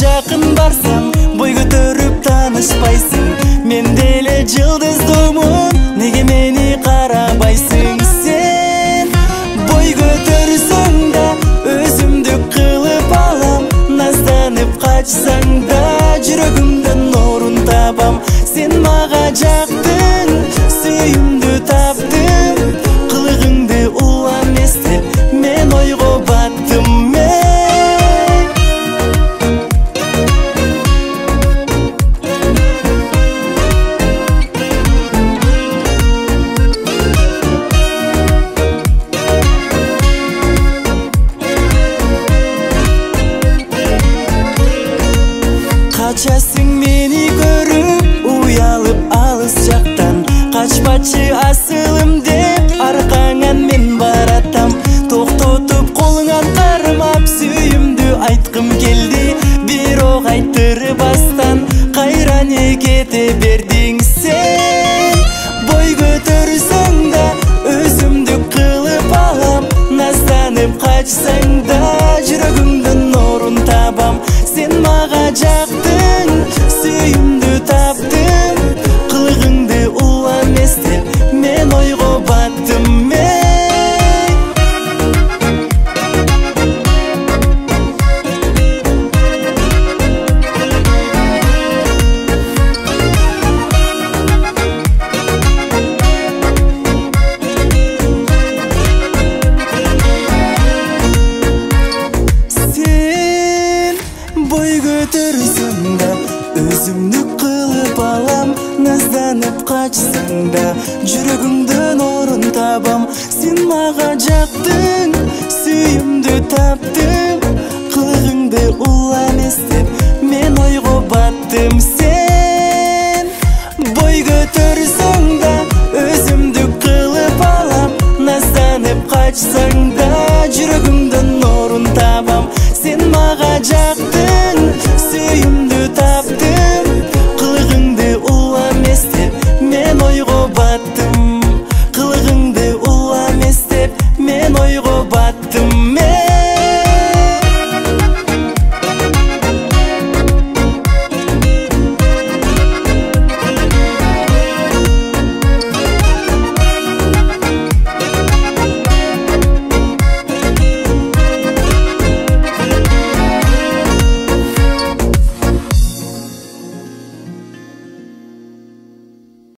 жақын барсам, бой көтеріп танышпайсың. Мен деле жылдыздымын, неге мені қарабайсың? Сен бой көтерсең да өзімді қылып алам, назданып қачсаң да жүрегімден орын табам. Сен маға жақтың, сүйімді таптың, қылығыңды улам естеп, мен ойға баттым. Қачасың мені көріп, уялып алыс жақтан, қачпачы асылым деп арқаңан мен баратам. Тоқтотып қолыңан қармап, сүйімді айтқым келді, бір оқ айттырып астан, қайра не кете бердің? Сен бой көтерсең да өзімді қылып алам, назданып қачсаң да жүрегімден орын табам. Сен маға жақтың, сүйімді таптың, қылығыңды улам естеп, мен ойға баттым. Бой көтерсең да өзімді қылып алам, назданып қачсаң да жүрегімден орын табам. Сен маға жақтың, сүйімді таптың, қылығыңды улам естеп.